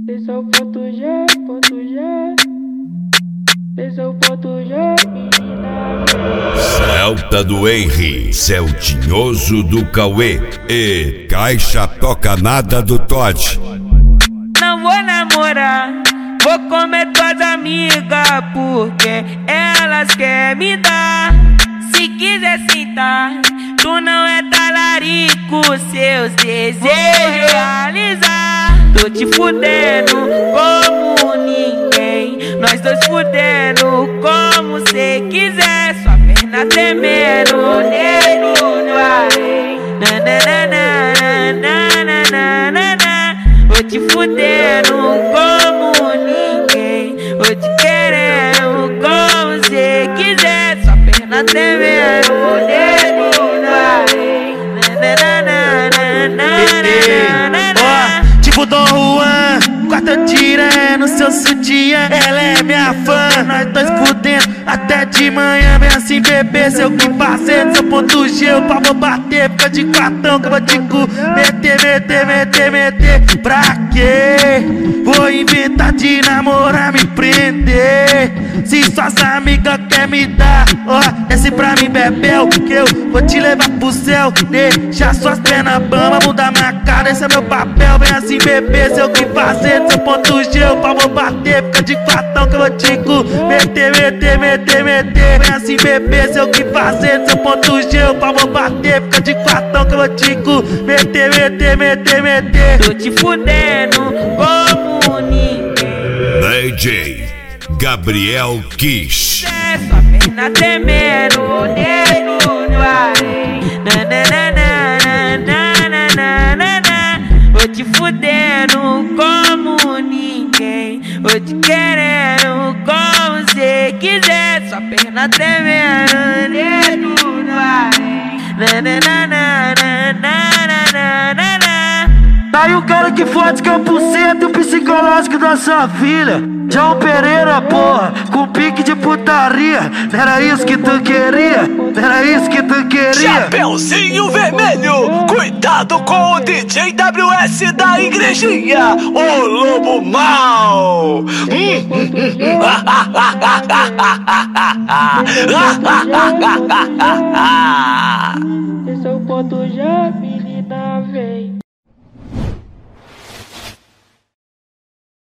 Esse é o ponto G, ponto G. Esse é o ponto G, menina. Celta do Henry, Celtinhoso do Cauê e Caixa Toca Nada do Todd. Não vou namorar, vou comer tuas amigas, porque elas querem me dar. Se quiser sentar, tu não é talarico, seus desejos realizar. Tô te fudendo como ninguém, nós dois fudendo como cê quiser. Sua perna tremendo, nego no arém. Vou te fudendo como ninguém, vou te querendo como cê quiser. Sua perna tremendo, nego no arém. Tipo Dom Juan, quarta tira no seu sutiã. Ela é minha fã, nós dois fudendo até de manhã. Vem assim bebê, seu que parceiro, seu ponto G, o pau vou bater. Fica de quartão que eu vou te meter. Pra quê? Vou inventar de namorar, me prender. Se suas amigas quer me dar, ó, desce pra mim, bebel, que eu vou te levar pro céu. Deixa suas pernas bamba, mudar minha cara, esse é meu papel. Vem assim bebê, seu que fazer, seu ponto G, o pau vou bater. Fica de quartão que eu vou te meter. Vem assim bebê, seu que fazer, seu ponto G, o pau vou bater. Fica de quartão que eu vou te meter. Tô te fudendo como ninguém. DJ Gabriel Kish. Sua perna tremendo, nego no arém. Vou te fudendo como ninguém, vou te querendo como cê quiser. Sua perna tremendo, nego no arém. Tá aí o cara que fode que é o porcento psicológico da sua filha. João Pereira, porra, com pique de putaria. Não era isso que tu queria? Não era isso que tu queria? Chapeuzinho vermelho, cuidado com o DJ WS da igrejinha, o lobo mau.